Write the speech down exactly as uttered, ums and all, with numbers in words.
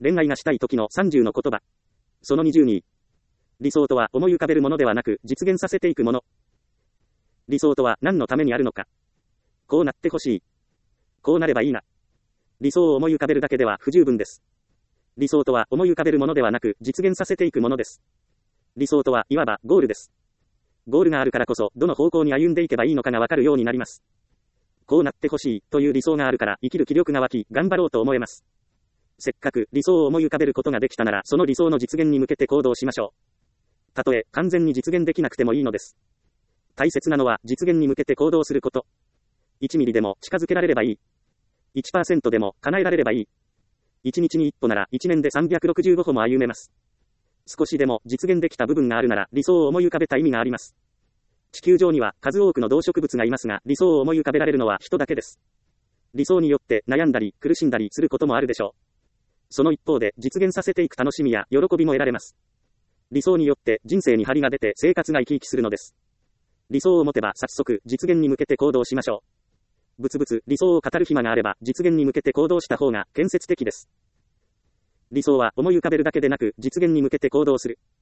恋愛がしたい時のさんじゅうの言葉。そのにじゅうに。理想とは思い浮かべるものではなく実現させていくもの。理想とは何のためにあるのか。こうなってほしい。こうなればいいな。理想を思い浮かべるだけでは不十分です。理想とは思い浮かべるものではなく実現させていくものです。理想とはいわばゴールです。ゴールがあるからこそどの方向に歩んでいけばいいのかがわかるようになります。こうなってほしいという理想があるから生きる気力が湧き頑張ろうと思えます。せっかく理想を思い浮かべることができたならその理想の実現に向けて行動しましょう。たとえ完全に実現できなくてもいいのです。大切なのは実現に向けて行動すること。いちミリでも近づけられればいい。いちパーセント でも叶えられればいい。いちにちにいっぽならいちねんでさんびゃくろくじゅうごほも歩めます。少しでも実現できた部分があるなら理想を思い浮かべた意味があります。地球上には数多くの動植物がいますが理想を思い浮かべられるのは人だけです。理想によって悩んだり苦しんだりすることもあるでしょう。その一方で実現させていく楽しみや喜びも得られます。理想によって人生に張りが出て生活が生き生きするのです。理想を持てば早速実現に向けて行動しましょう。ぶつぶつ理想を語る暇があれば実現に向けて行動した方が建設的です。理想は思い浮かべるだけでなく実現に向けて行動する。